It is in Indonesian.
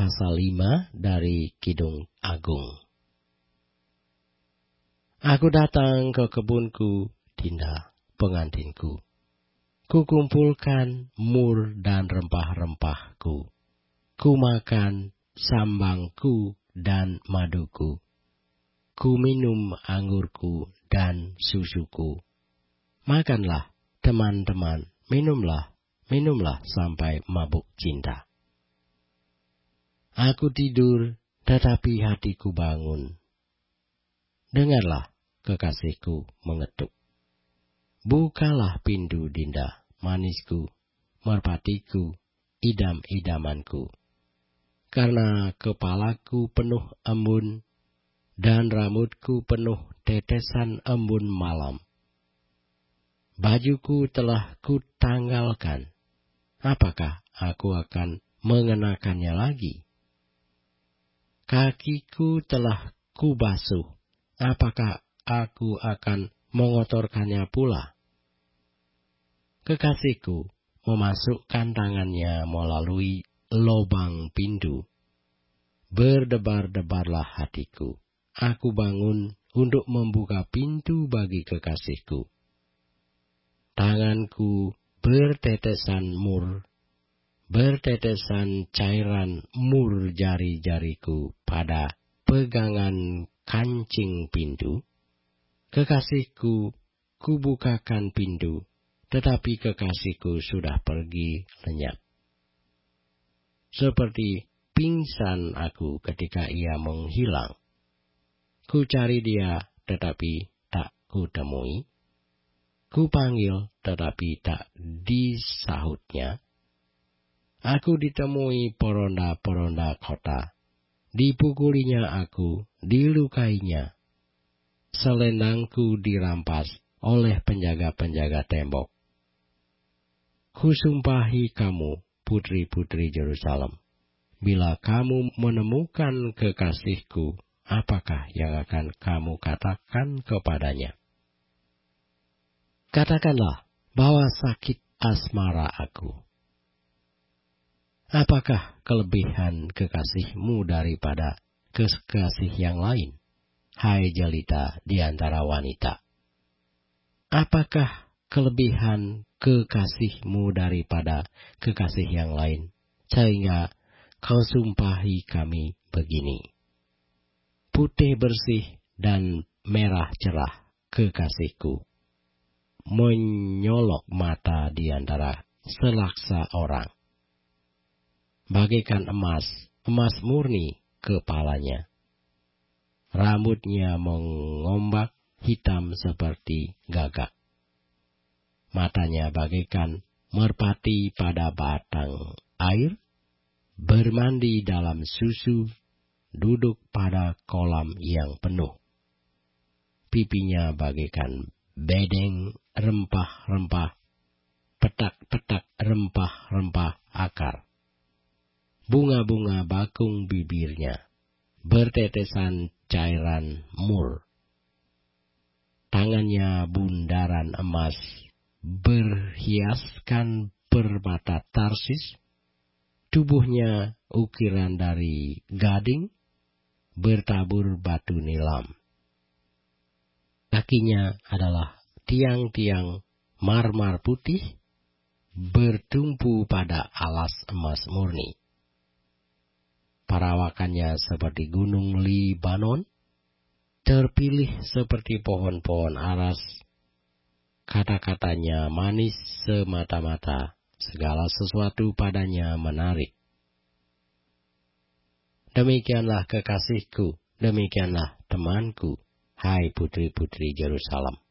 pasal 5 dari Kidung Agung. Aku datang ke kebunku, Dinda, pengantinku. Kukumpulkan mur dan rempah-rempahku. Ku makan sambangku dan maduku. Ku minum anggurku dan susuku. Makanlah, teman-teman, minumlah sampai mabuk cinta. Aku tidur, tetapi hatiku bangun. Dengarlah, kekasihku mengetuk. Bukalah pintu, Dinda, manisku, merpatiku, idam-idamanku. Karena kepalaku penuh embun, dan rambutku penuh tetesan embun malam. Bajuku telah kutanggalkan. Apakah aku akan mengenakannya lagi? Kakiku telah kubasuh. Apakah aku akan mengotorkannya pula? Kekasihku memasukkan tangannya melalui lobang pintu. Berdebar-debarlah hatiku. Aku bangun untuk membuka pintu bagi kekasihku. Tanganku bertetesan cairan mur jari-jariku pada pegangan kancing pintu. Kekasihku, kubukakan pintu, tetapi kekasihku sudah pergi lenyap. Seperti pingsan aku ketika ia menghilang. Ku cari dia, tetapi tak kutemui. Ku panggil, tetapi tak disahutnya. Aku ditemui peronda-peronda kota. Dipukulinya aku, dilukainya. Selendangku dirampas oleh penjaga-penjaga tembok. Kusumpahi kamu, putri-putri Yerusalem. Bila kamu menemukan kekasihku, apakah yang akan kamu katakan kepadanya? Katakanlah bahwa sakit asmara aku. Apakah kelebihan kekasihmu daripada kekasih yang lain, hai jelita di antara wanita? Apakah kelebihan kekasihmu daripada kekasih yang lain, sehingga kau sumpahi kami begini? Putih bersih dan merah cerah kekasihku, menyolok mata di antara selaksa orang. Bagaikan emas murni kepalanya. Rambutnya mengombak hitam seperti gagak. Matanya bagaikan merpati pada batang air, bermandi dalam susu, duduk pada kolam yang penuh. Pipinya bagaikan bedeng rempah-rempah, petak-petak rempah-rempah akar. Bunga-bunga bakung bibirnya, bertetesan cairan mur. Tangannya bundaran emas, berhiaskan permata Tarsis. Tubuhnya ukiran dari gading, bertabur batu nilam. Kakinya adalah tiang-tiang marmar putih, bertumpu pada alas emas murni. Perawakannya seperti gunung Libanon, terpilih seperti pohon-pohon aras. Kata-katanya manis semata-mata, segala sesuatu padanya menarik. Demikianlah kekasihku, demikianlah temanku, hai putri-putri Yerusalem.